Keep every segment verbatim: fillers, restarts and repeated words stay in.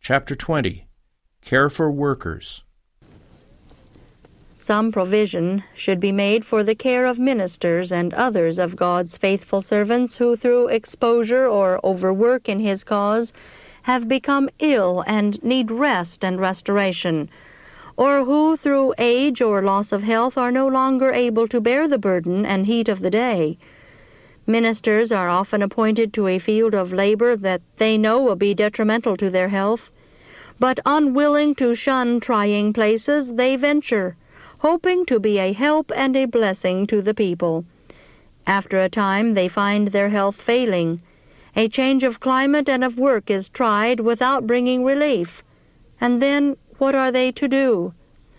Chapter twenty. Care for Workers. Some provision should be made for the care of ministers and others of God's faithful servants who, through exposure or overwork in His cause, have become ill and need rest and restoration, or who, through age or loss of health, are no longer able to bear the burden and heat of the day. Ministers are often appointed to a field of labor that they know will be detrimental to their health, but unwilling to shun trying places, they venture, hoping to be a help and a blessing to the people. After a time they find their health failing. A change of climate and of work is tried without bringing relief. And then what are they to do?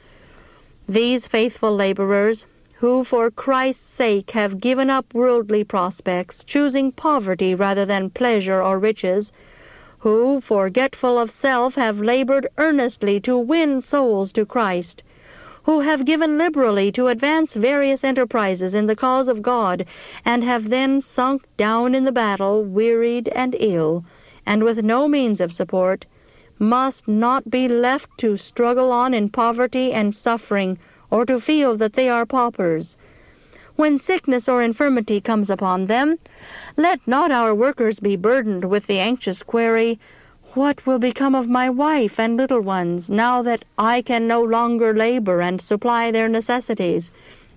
These faithful laborers, who for Christ's sake have given up worldly prospects, choosing poverty rather than pleasure or riches, who, forgetful of self, have labored earnestly to win souls to Christ, who have given liberally to advance various enterprises in the cause of God, and have then sunk down in the battle, wearied and ill, and with no means of support, must not be left to struggle on in poverty and suffering, or to feel that they are paupers. When sickness or infirmity comes upon them, let not our workers be burdened with the anxious query, "What will become of my wife and little ones, now that I can no longer labor and supply their necessities?"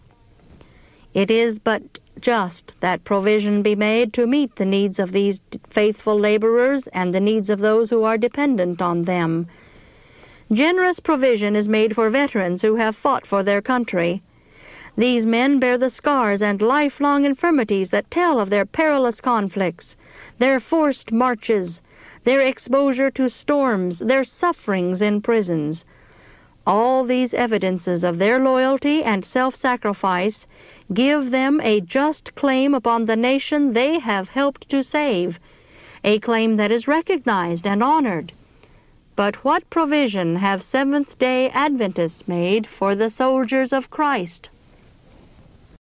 It is but just that provision be made to meet the needs of these faithful laborers and the needs of those who are dependent on them. Generous provision is made for veterans who have fought for their country. These men bear the scars and lifelong infirmities that tell of their perilous conflicts, their forced marches, their exposure to storms, their sufferings in prisons. All these evidences of their loyalty and self-sacrifice give them a just claim upon the nation they have helped to save, a claim that is recognized and honored. But what provision have Seventh-day Adventists made for the soldiers of Christ?